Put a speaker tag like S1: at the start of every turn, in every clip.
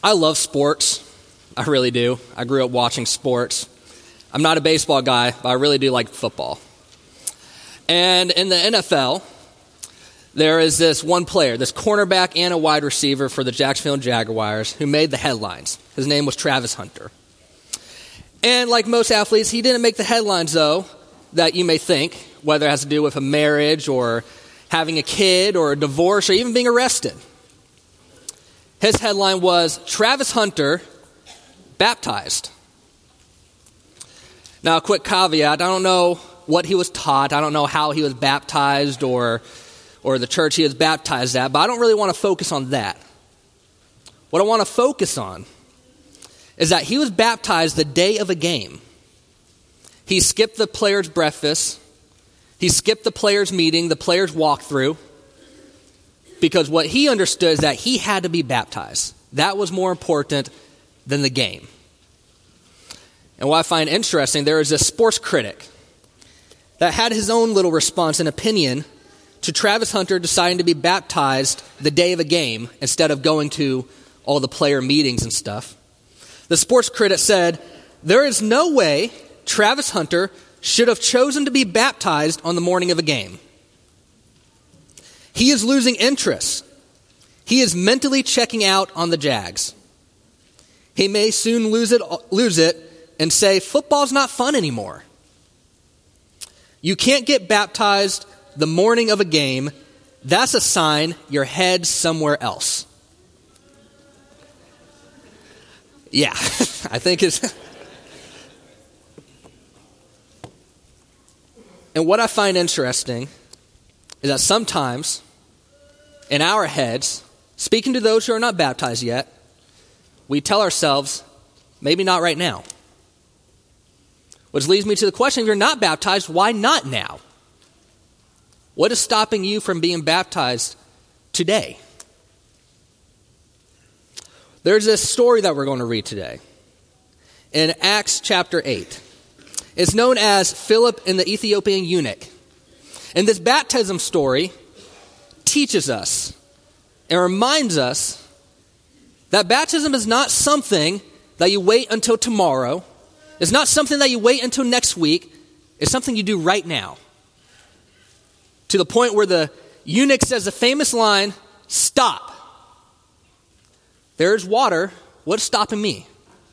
S1: I love sports. I really do. I grew up watching sports. I'm not a baseball guy, but I really do like football. And in the NFL, there is this one player, this cornerback and a wide receiver for the Jacksonville Jaguars who made the headlines. His name was Travis Hunter. And like most athletes, he didn't make the headlines, though, that you may think, whether it has to do with a marriage or having a kid or a divorce or even being arrested. His headline was, Travis Hunter baptized. Now, a quick caveat, I don't know what he was taught. I don't know how he was baptized or the church he was baptized at, but I don't really want to focus on that. What I want to focus on is that he was baptized the day of a game. He skipped the players' breakfast. He skipped the players' meeting, the players' walkthrough, because what he understood is that he had to be baptized. That was more important than the game. And what I find interesting, there is a sports critic that had his own little response and opinion to Travis Hunter deciding to be baptized the day of a game instead of going to all the player meetings and stuff. The sports critic said, there is no way Travis Hunter should have chosen to be baptized on the morning of a game. He is losing interest. He is mentally checking out on the Jags. He may soon lose it and say, football's not fun anymore. You can't get baptized the morning of a game. That's a sign your head's somewhere else. Yeah, I think it's... And what I find interesting is that sometimes in our heads, speaking to those who are not baptized yet, we tell ourselves, maybe not right now. Which leads me to the question, if you're not baptized, why not now? What is stopping you from being baptized today? There's this story that we're going to read today in Acts chapter 8. It's known as Philip and the Ethiopian eunuch. And this baptism story teaches us and reminds us that baptism is not something that you wait until tomorrow. It's not something that you wait until next week. It's something you do right now. To the point where the eunuch says the famous line, stop. There's water. What's stopping me?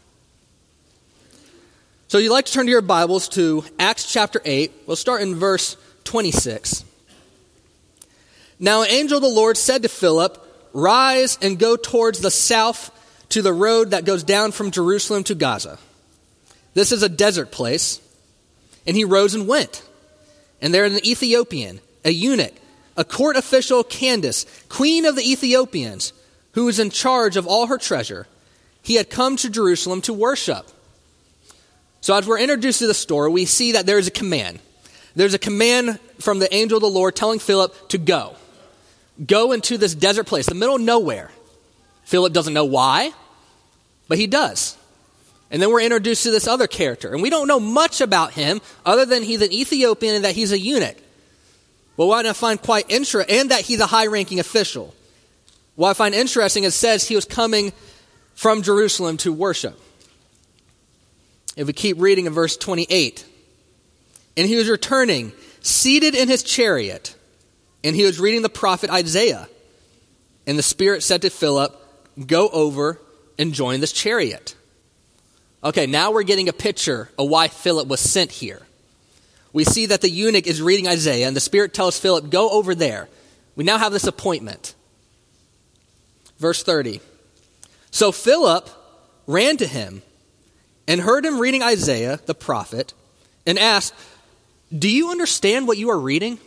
S1: So you'd like to turn to your Bibles to Acts chapter 8. We'll start in verse 26. Now an angel of the Lord said to Philip, rise and go towards the south to the road that goes down from Jerusalem to Gaza. This is a desert place. And he rose and went. And there an Ethiopian, a eunuch, a court official, Candace, queen of the Ethiopians, who was in charge of all her treasure. He had come to Jerusalem to worship. So as we're introduced to the story, we see that there is a command. There's a command from the angel of the Lord telling Philip to go. Go into this desert place, the middle of nowhere. Philip doesn't know why, but he does. And then we're introduced to this other character. And we don't know much about him other than he's an Ethiopian and that he's a eunuch. But what I find quite interesting, and that he's a high-ranking official. What I find interesting, it says he was coming from Jerusalem to worship. If we keep reading in verse 28, and he was returning, seated in his chariot, and he was reading the prophet Isaiah. And the Spirit said to Philip, go over and join this chariot. Okay, now we're getting a picture of why Philip was sent here. We see that the eunuch is reading Isaiah, and the Spirit tells Philip, go over there. We now have this appointment. Verse 30. So Philip ran to him and heard him reading Isaiah, the prophet, and asked, do you understand what you are reading?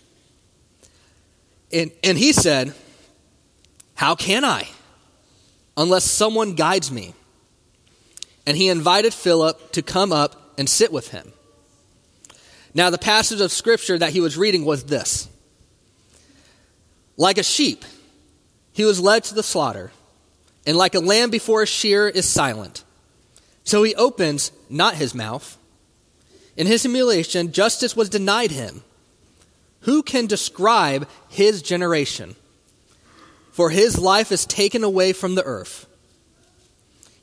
S1: And he said, how can I, unless someone guides me? And he invited Philip to come up and sit with him. Now the passage of scripture that he was reading was this. Like a sheep, he was led to the slaughter, and like a lamb before a shearer is silent. So he opens not his mouth. In his humiliation, justice was denied him. Who can describe his generation? For his life is taken away from the earth.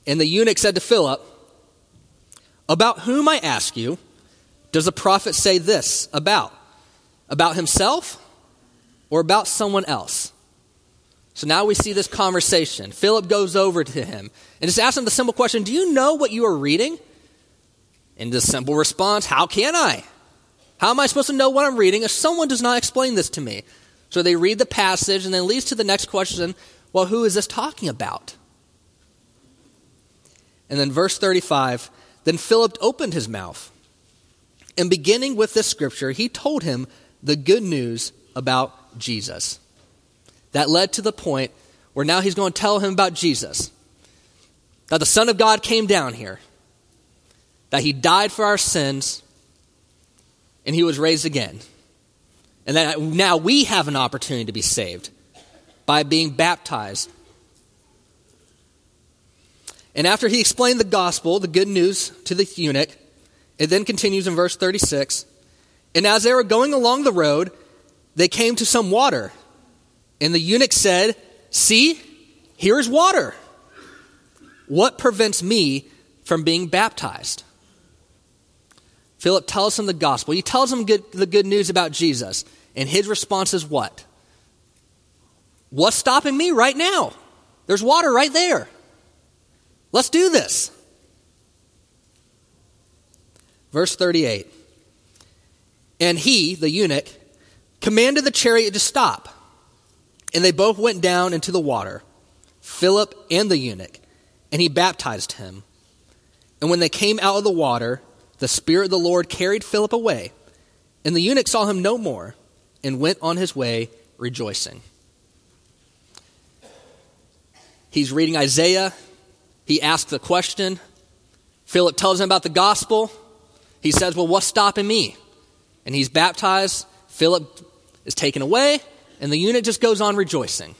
S1: And the eunuch said to Philip, "About whom, I ask you, does the prophet say this about? About himself or about someone else?" So now we see this conversation. Philip goes over to him and just asks him the simple question, "Do you know what you are reading?" And the simple response, "How can I? How am I supposed to know what I'm reading if someone does not explain this to me?" So they read the passage and then it leads to the next question, well, who is this talking about? And then verse 35, then Philip opened his mouth. And beginning with this scripture, he told him the good news about Jesus. That led to the point where now he's going to tell him about Jesus. That the Son of God came down here. That he died for our sins. And he was raised again. And that now we have an opportunity to be saved by being baptized. And after he explained the gospel, the good news to the eunuch, it then continues in verse 36. And as they were going along the road, they came to some water. And the eunuch said, "See, here is water. What prevents me from being baptized?" Philip tells him the gospel. He tells him the good news about Jesus. And his response is what? What's stopping me right now? There's water right there. Let's do this. Verse 38. And he, the eunuch, commanded the chariot to stop. And they both went down into the water, Philip and the eunuch, and he baptized him. And when they came out of the water, the Spirit of the Lord carried Philip away, and the eunuch saw him no more, and went on his way rejoicing. He's reading Isaiah. He asks the question. Philip tells him about the gospel. He says, well, what's stopping me? And he's baptized. Philip is taken away, and the eunuch just goes on rejoicing.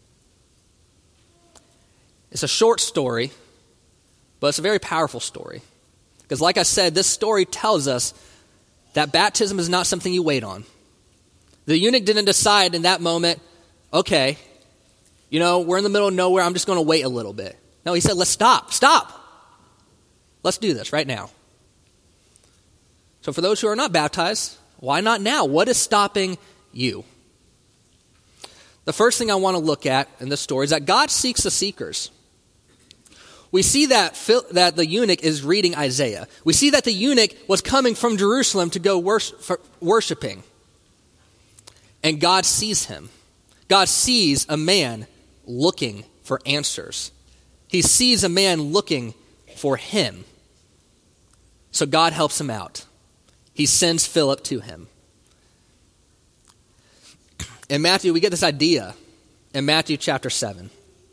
S1: It's a short story, but it's a very powerful story. Because like I said, this story tells us that baptism is not something you wait on. The eunuch didn't decide in that moment, okay, we're in the middle of nowhere, I'm just going to wait a little bit. No, he said, let's stop. Let's do this right now. So for those who are not baptized, why not now? What is stopping you? The first thing I want to look at in this story is that God seeks the seekers. We see that the eunuch is reading Isaiah. We see that the eunuch was coming from Jerusalem to go worshiping. And God sees him. God sees a man looking for answers. He sees a man looking for him. So God helps him out. He sends Philip to him. In Matthew, we get this idea in Matthew chapter 7.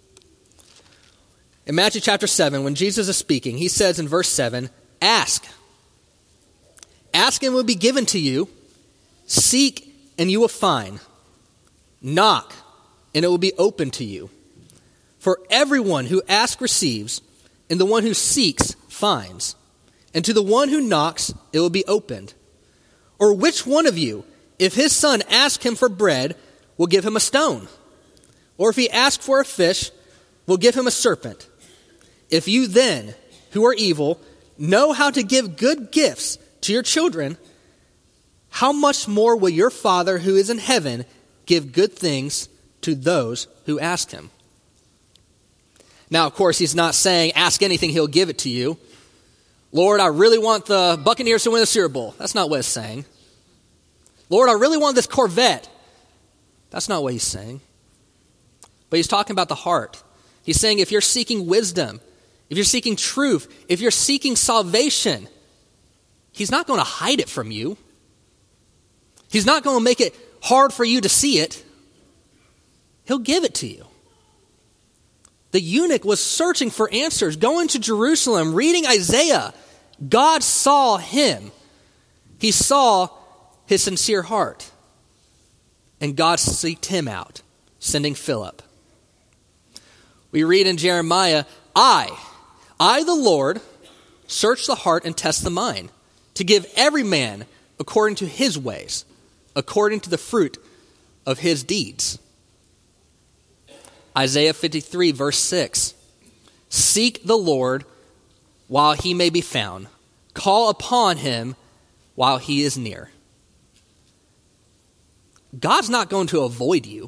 S1: In Matthew chapter 7, when Jesus is speaking, he says in verse 7, ask. Ask and it will be given to you. Seek and you will find. Knock and it will be open to you. For everyone who asks receives, and the one who seeks finds. And to the one who knocks, it will be opened. Or which one of you, if his son asks him for bread, will give him a stone? Or if he asks for a fish, will give him a serpent? If you then, who are evil, know how to give good gifts to your children, how much more will your Father who is in heaven give good things to those who ask him? Now, of course, he's not saying, ask anything, he'll give it to you. Lord, I really want the Buccaneers to win the Super Bowl. That's not what it's saying. Lord, I really want this Corvette. That's not what he's saying. But he's talking about the heart. He's saying if you're seeking wisdom, if you're seeking truth, if you're seeking salvation, he's not going to hide it from you. He's not going to make it hard for you to see it. He'll give it to you. The eunuch was searching for answers, going to Jerusalem, reading Isaiah. God saw him. He saw his sincere heart. And God seeked him out, sending Philip. We read in Jeremiah, I, the Lord, search the heart and test the mind, to give every man according to his ways, according to the fruit of his deeds. Isaiah 53 verse 6 Seek the Lord while he may be found. Call upon him while he is near. God's not going to avoid you.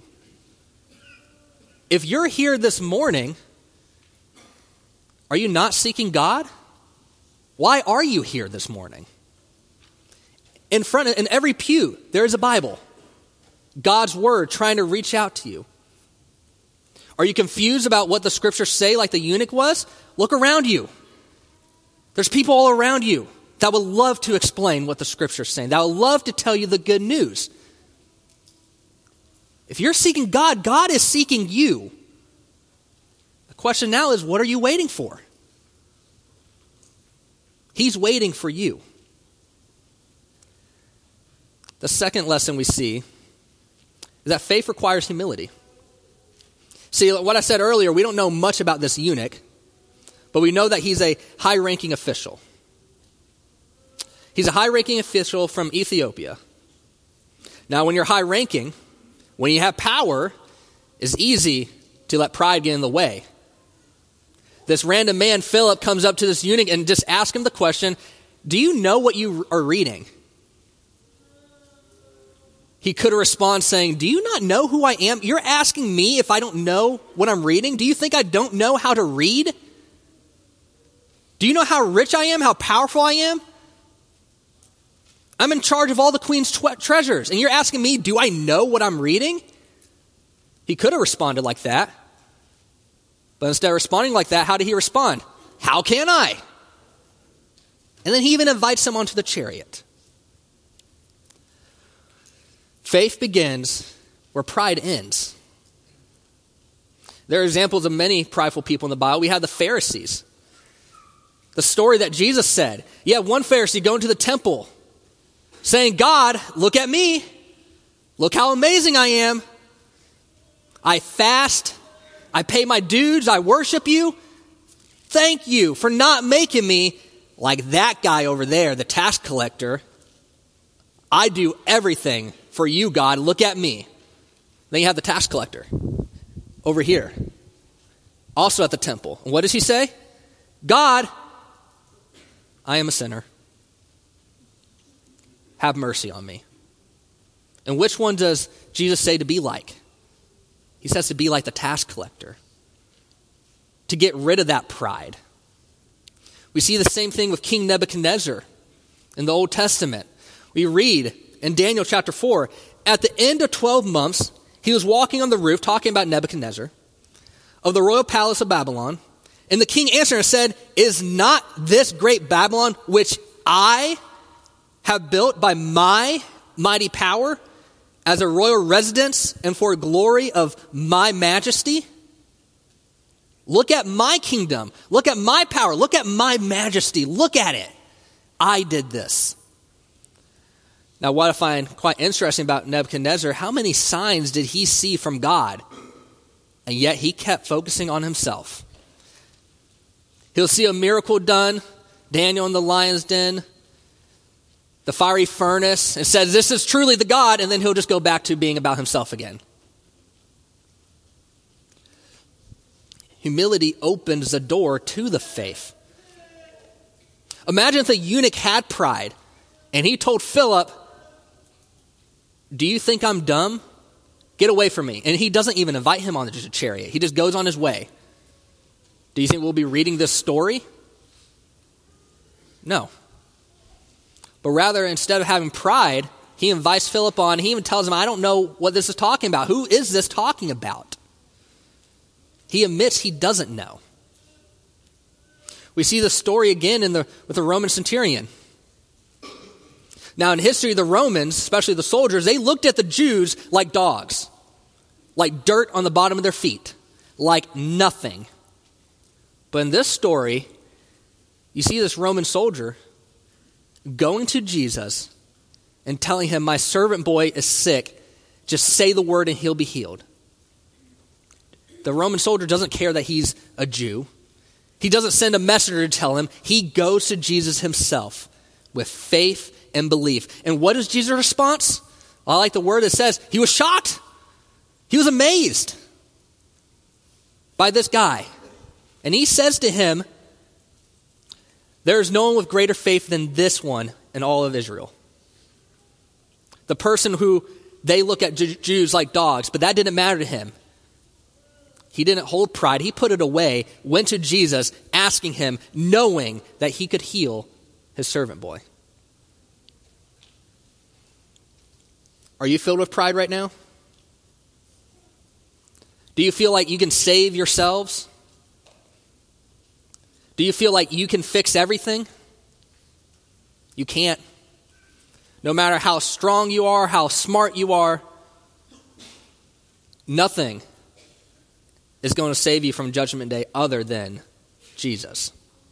S1: If you're here this morning, are you not seeking God? Why are you here this morning? In every pew, there is a Bible. God's word trying to reach out to you. Are you confused about what the scriptures say like the eunuch was? Look around you. There's people all around you that would love to explain what the scripture's saying, that would love to tell you the good news. If you're seeking God, God is seeking you. The question now is, what are you waiting for? He's waiting for you. The second lesson we see is that faith requires humility. See, what I said earlier, we don't know much about this eunuch, but we know that he's a high-ranking official. He's a high-ranking official from Ethiopia. Now, when you're high-ranking, when you have power, it's easy to let pride get in the way. This random man, Philip, comes up to this eunuch and just asks him the question, do you know what you are reading? He could have responded saying, do you not know who I am? You're asking me if I don't know what I'm reading? Do you think I don't know how to read? Do you know how rich I am, how powerful I am? I'm in charge of all the queen's treasures, and you're asking me, do I know what I'm reading? He could have responded like that. But instead of responding like that, how did he respond? How can I? And then he even invites him onto the chariot. Faith begins where pride ends. There are examples of many prideful people in the Bible. We have the Pharisees. The story that Jesus said. You have one Pharisee going to the temple saying, God, look at me. Look how amazing I am. I fast. I pay my dues. I worship you. Thank you for not making me like that guy over there, the tax collector. I do everything for you, God. Look at me. Then you have the tax collector over here, also at the temple. And what does he say? God, I am a sinner. Have mercy on me. And which one does Jesus say to be like? He says to be like the tax collector, to get rid of that pride. We see the same thing with King Nebuchadnezzar in the Old Testament. We read in Daniel chapter 4, at the end of 12 months, he was walking on the roof talking about Nebuchadnezzar of the royal palace of Babylon. And the king answered and said, is not this great Babylon which I have built by my mighty power as a royal residence and for glory of my majesty? Look at my kingdom. Look at my power. Look at my majesty. Look at it. I did this. Now, what I find quite interesting about Nebuchadnezzar, how many signs did he see from God? And yet he kept focusing on himself. He'll see a miracle done, Daniel in the lion's den, the fiery furnace, and says, this is truly the God, and then he'll just go back to being about himself again. Humility opens the door to the faith. Imagine if the eunuch had pride, and he told Philip, do you think I'm dumb? Get away from me. And he doesn't even invite him on the chariot. He just goes on his way. Do you think we'll be reading this story? No. But rather, instead of having pride, he invites Philip on. He even tells him, I don't know what this is talking about. Who is this talking about? He admits he doesn't know. We see the story again with the Roman centurion. Now, in history, the Romans, especially the soldiers, they looked at the Jews like dogs, like dirt on the bottom of their feet, like nothing. But in this story, you see this Roman soldier going to Jesus and telling him, my servant boy is sick. Just say the word and he'll be healed. The Roman soldier doesn't care that he's a Jew. He doesn't send a messenger to tell him. He goes to Jesus himself with faith and belief. And what is Jesus' response? I like the word that says he was shocked. He was amazed by this guy. And he says to him, there is no one with greater faith than this one in all of Israel. The person who they look at Jews like dogs, but that didn't matter to him. He didn't hold pride. He put it away, went to Jesus, asking him, knowing that he could heal his servant boy. Are you filled with pride right now? Do you feel like you can save yourselves? Do you feel like you can fix everything? You can't. No matter how strong you are, how smart you are, nothing is going to save you from Judgment Day other than Jesus.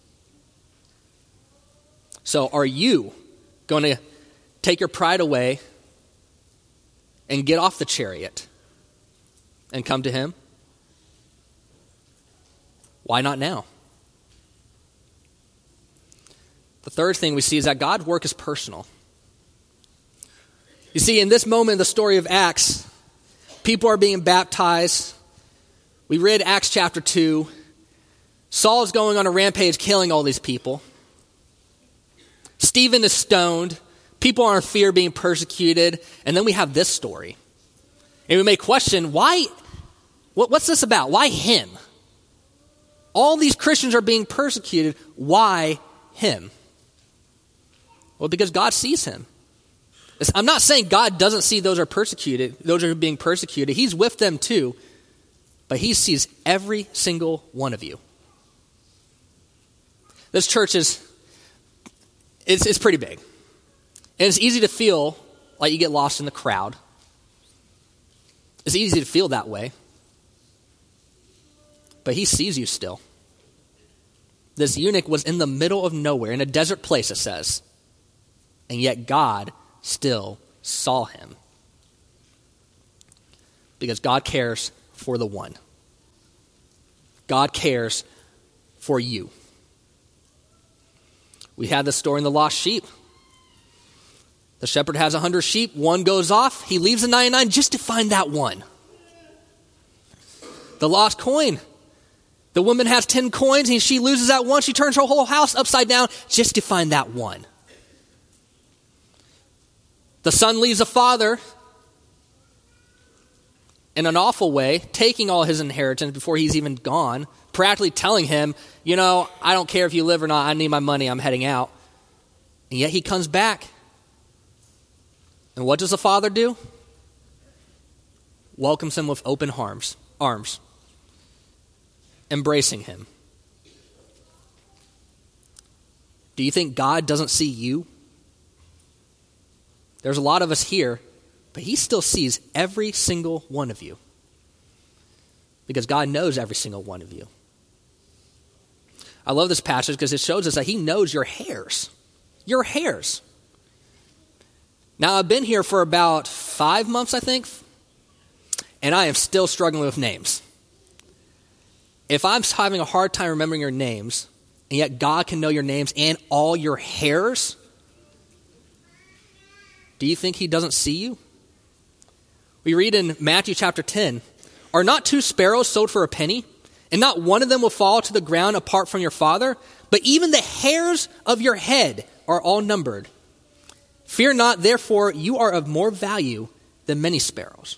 S1: So are you going to take your pride away and get off the chariot and come to him? Why not now? The third thing we see is that God's work is personal. You see, in this moment in the story of Acts, people are being baptized. We read Acts chapter 2. Saul is going on a rampage, killing all these people. Stephen is stoned. People are in fear, being persecuted. And then we have this story. And we may question, why? What's this about? Why him? All these Christians are being persecuted. Why him? Well, because God sees him. I'm not saying God doesn't see those who are persecuted, those who are being persecuted. He's with them too. But he sees every single one of you. This church is pretty big. And it's easy to feel like you get lost in the crowd. It's easy to feel that way. But he sees you still. This eunuch was in the middle of nowhere, in a desert place, it says. And yet God still saw him. Because God cares for the one. God cares for you. We had this story in the lost sheep. The shepherd has 100 sheep. One goes off. He leaves the 99 just to find that one. The lost coin. The woman has 10 coins and she loses that one. She turns her whole house upside down just to find that one. The son leaves the father in an awful way, taking all his inheritance before he's even gone, practically telling him, I don't care if you live or not, I need my money, I'm heading out. And yet he comes back. And what does the father do? Welcomes him with open arms, embracing him. Do you think God doesn't see you? There's a lot of us here, but he still sees every single one of you. Because God knows every single one of you. I love this passage because it shows us that he knows your hairs. Your hairs. Now, I've been here for about 5 months, I think, and I am still struggling with names. If I'm having a hard time remembering your names, and yet God can know your names and all your hairs, do you think he doesn't see you? We read in Matthew chapter 10, are not 2 sparrows sold for a penny? And not one of them will fall to the ground apart from your Father? But even the hairs of your head are all numbered. Fear not, therefore, you are of more value than many sparrows.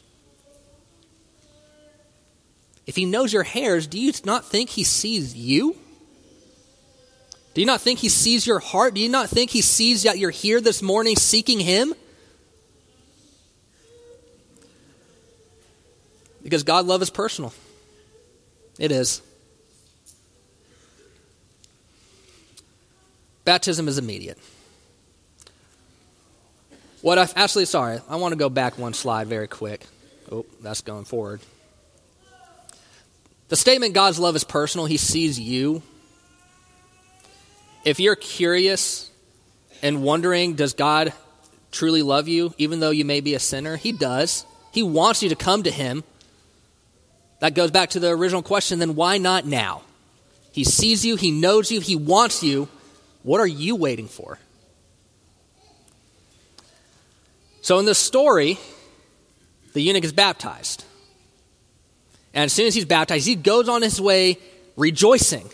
S1: If he knows your hairs, do you not think he sees you? Do you not think he sees your heart? Do you not think he sees that you're here this morning seeking him? Because God's love is personal. It is. Baptism is immediate. I want to go back one slide very quick. Oh, that's going forward. The statement God's love is personal, he sees you. If you're curious and wondering, does God truly love you, even though you may be a sinner? He does. He wants you to come to him. That goes back to the original question, then why not now? He sees you, he knows you, he wants you. What are you waiting for? So in this story, the eunuch is baptized. And as soon as he's baptized, he goes on his way rejoicing.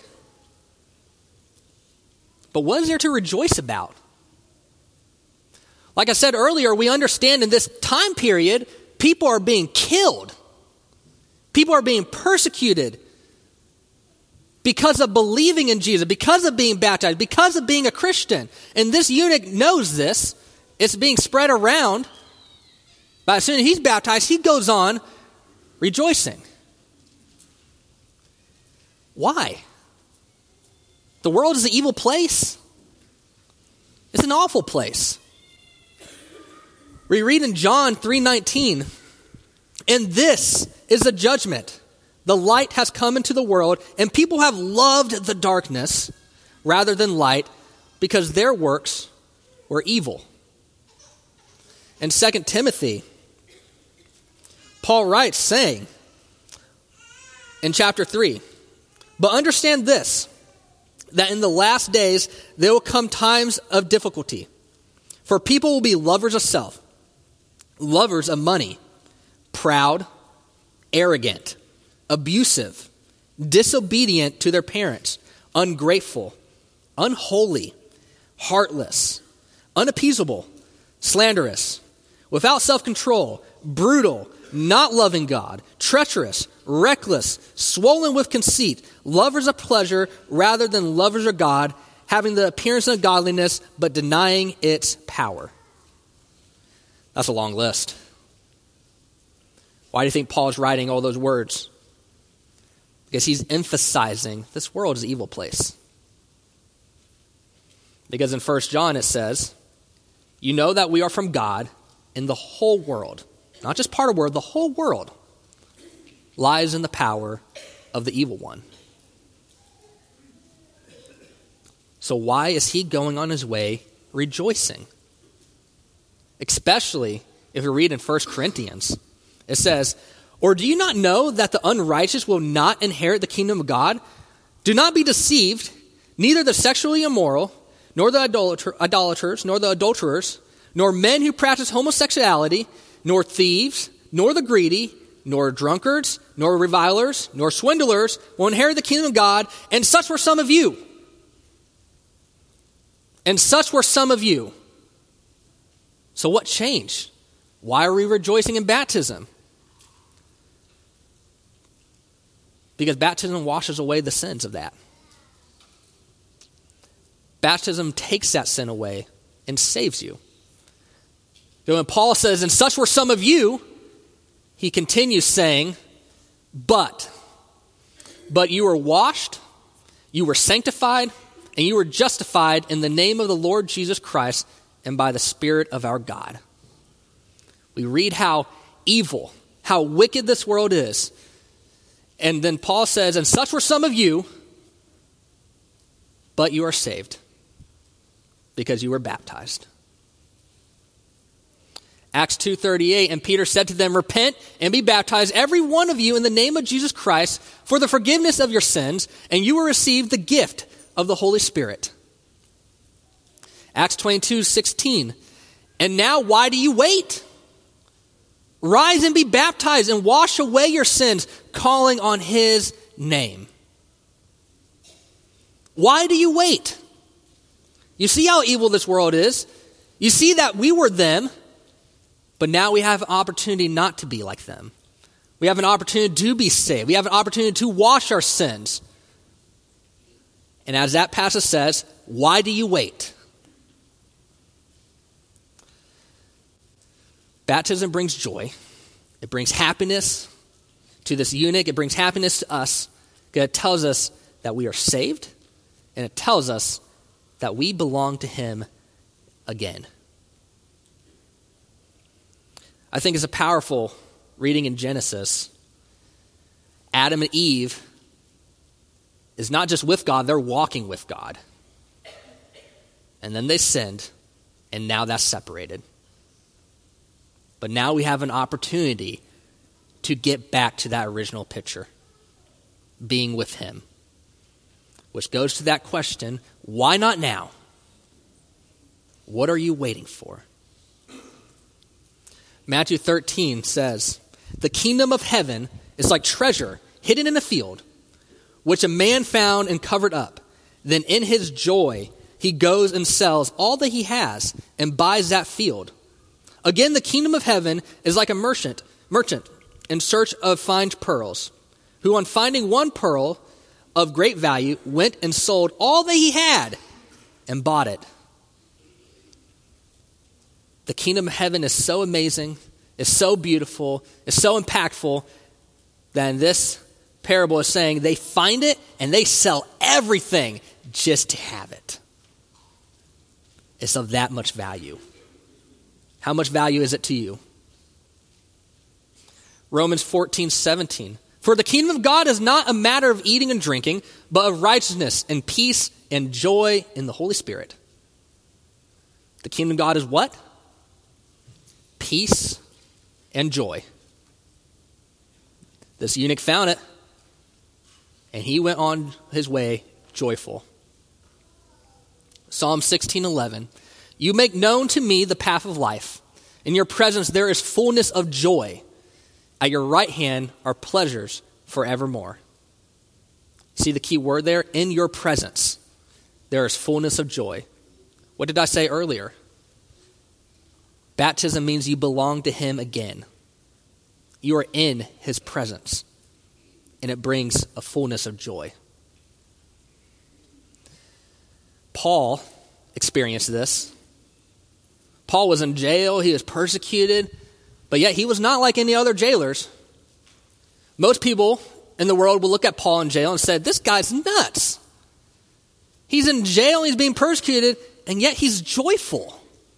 S1: But what is there to rejoice about? Like I said earlier, we understand in this time period, people are being killed. People are being persecuted because of believing in Jesus, because of being baptized, because of being a Christian. And this eunuch knows this. It's being spread around. But as soon as he's baptized, he goes on rejoicing. Why? The world is an evil place. It's an awful place. We read in John 3:19, and this is the judgment. The light has come into the world, and people have loved the darkness rather than light because their works were evil. In 2 Timothy, Paul writes saying in chapter 3, but understand this, that in the last days there will come times of difficulty. For people will be lovers of self, lovers of money, proud, arrogant, abusive, disobedient to their parents, ungrateful, unholy, heartless, unappeasable, slanderous, without self-control, brutal, not loving God, treacherous, reckless, swollen with conceit, lovers of pleasure rather than lovers of God, having the appearance of godliness but denying its power. That's a long list. Why do you think Paul is writing all those words? Because he's emphasizing this world is an evil place. Because in 1 John it says, you know that we are from God, and the whole world, not just part of the world, the whole world lies in the power of the evil one. So why is he going on his way rejoicing? Especially if you read in 1 Corinthians, it says, or do you not know that the unrighteous will not inherit the kingdom of God? Do not be deceived, neither the sexually immoral, nor the idolaters, nor the adulterers, nor men who practice homosexuality, nor thieves, nor the greedy, nor drunkards, nor revilers, nor swindlers will inherit the kingdom of God, and such were some of you. And such were some of you. So what changed? Why are we rejoicing in baptism? Because baptism washes away the sins of that. Baptism takes that sin away and saves you. So when Paul says, and such were some of you, he continues saying, but you were washed, you were sanctified, and you were justified in the name of the Lord Jesus Christ and by the Spirit of our God. We read how evil, how wicked this world is. And then Paul says, and such were some of you, but you are saved because you were baptized. Acts 2:38, and Peter said to them, repent and be baptized, every one of you, in the name of Jesus Christ, for the forgiveness of your sins, and you will receive the gift of the Holy Spirit. Acts 22:16, and now why do you wait? Rise and be baptized and wash away your sins, calling on his name. Why do you wait? You see how evil this world is. You see that we were them, but now we have an opportunity not to be like them. We have an opportunity to be saved. We have an opportunity to wash our sins. And as that passage says, why do you wait? Baptism brings joy. It brings happiness to this eunuch. It brings happiness to us. It tells us that we are saved, and it tells us that we belong to him again. I think it's a powerful reading in Genesis. Adam and Eve is not just with God, they're walking with God. And then they sinned, and now that's separated. But now we have an opportunity to get back to that original picture, being with him. Which goes to that question, why not now? What are you waiting for? Matthew 13 says, the kingdom of heaven is like treasure hidden in a field, which a man found and covered up. Then in his joy, he goes and sells all that he has and buys that field. Again, the kingdom of heaven is like a merchant in search of fine pearls, who on finding one pearl of great value went and sold all that he had and bought it. The kingdom of heaven is so amazing, is so beautiful, is so impactful that in this parable is saying they find it and they sell everything just to have it. It's of that much value. How much value is it to you? Romans 14:17. For the kingdom of God is not a matter of eating and drinking, but of righteousness and peace and joy in the Holy Spirit. The kingdom of God is what? Peace and joy. This eunuch found it, and he went on his way joyful. Psalm 16:11. You make known to me the path of life. In your presence there is fullness of joy. At your right hand are pleasures forevermore. See the key word there? In your presence there is fullness of joy. What did I say earlier? Baptism means you belong to him again. You are in his presence, and it brings a fullness of joy. Paul experienced this. Paul was in jail, he was persecuted, but yet he was not like any other jailers. Most people in the world will look at Paul in jail and say, this guy's nuts. He's in jail, he's being persecuted, and yet he's joyful.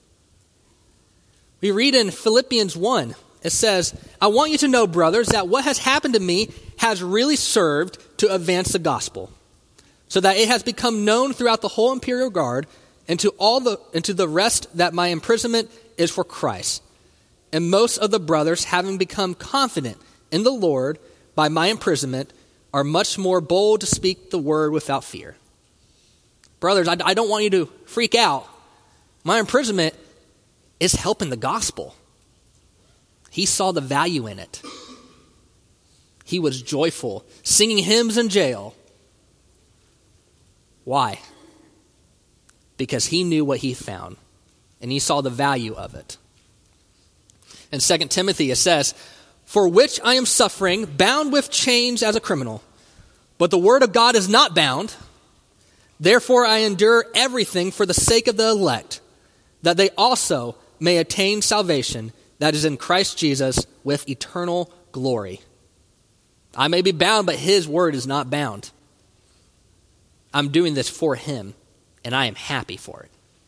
S1: We read in Philippians 1, it says, I want you to know, brothers, that what has happened to me has really served to advance the gospel, so that it has become known throughout the whole imperial guard and to the rest that my imprisonment is for Christ. And most of the brothers, having become confident in the Lord by my imprisonment, are much more bold to speak the word without fear. Brothers, I don't want you to freak out. My imprisonment is helping the gospel. He saw the value in it. He was joyful, singing hymns in jail. Why? Because he knew what he found, and he saw the value of it. In 2 Timothy it says, for which I am suffering, bound with chains as a criminal. But the word of God is not bound. Therefore I endure everything for the sake of the elect, that they also may attain salvation that is in Christ Jesus with eternal glory. I may be bound, but his word is not bound. I'm doing this for him, and I am happy for it.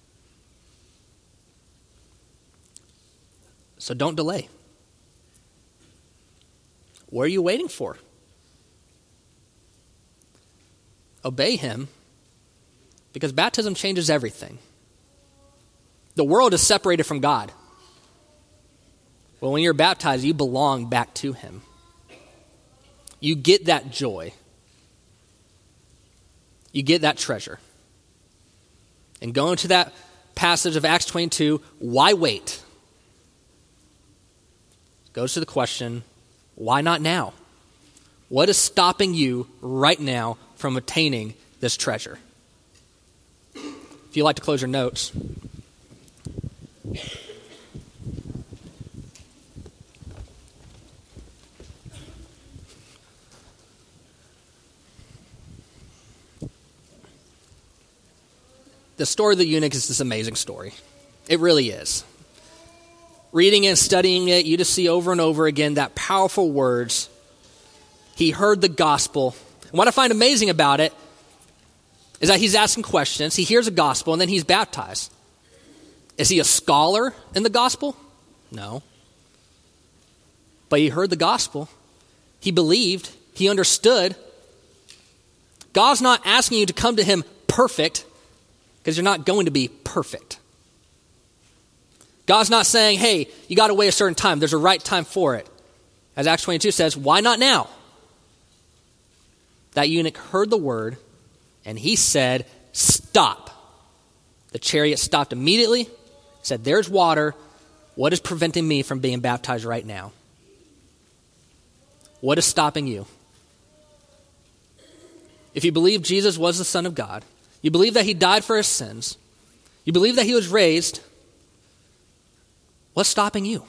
S1: So don't delay. What are you waiting for? Obey him, because baptism changes everything. The world is separated from God. Well, when you're baptized, you belong back to him. You get that joy. You get that treasure. And going to that passage of Acts 22, why wait? Goes to the question, why not now? What is stopping you right now from attaining this treasure? If you'd like to close your notes. The story of the eunuch is this amazing story. It really is. Reading and studying it, you just see over and over again that powerful words. He heard the gospel. And what I find amazing about it is that he's asking questions. He hears the gospel, and then he's baptized. Is he a scholar in the gospel? No. But he heard the gospel. He believed. He understood. God's not asking you to come to him perfect, because you're not going to be perfect. God's not saying, hey, you got to wait a certain time. There's a right time for it. As Acts 22 says, why not now? That eunuch heard the word, and he said, stop. The chariot stopped immediately, said, there's water. What is preventing me from being baptized right now? What is stopping you? if you believe Jesus was the Son of God, you believe that he died for his sins, you believe that he was raised, what's stopping you?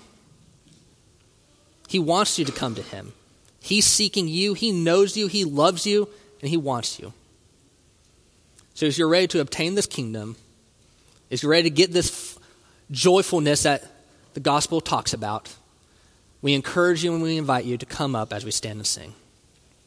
S1: He wants you to come to him. He's seeking you. He knows you. He loves you. And he wants you. So as you're ready to obtain this kingdom, as you're ready to get this joyfulness that the gospel talks about, we encourage you and we invite you to come up as we stand and sing.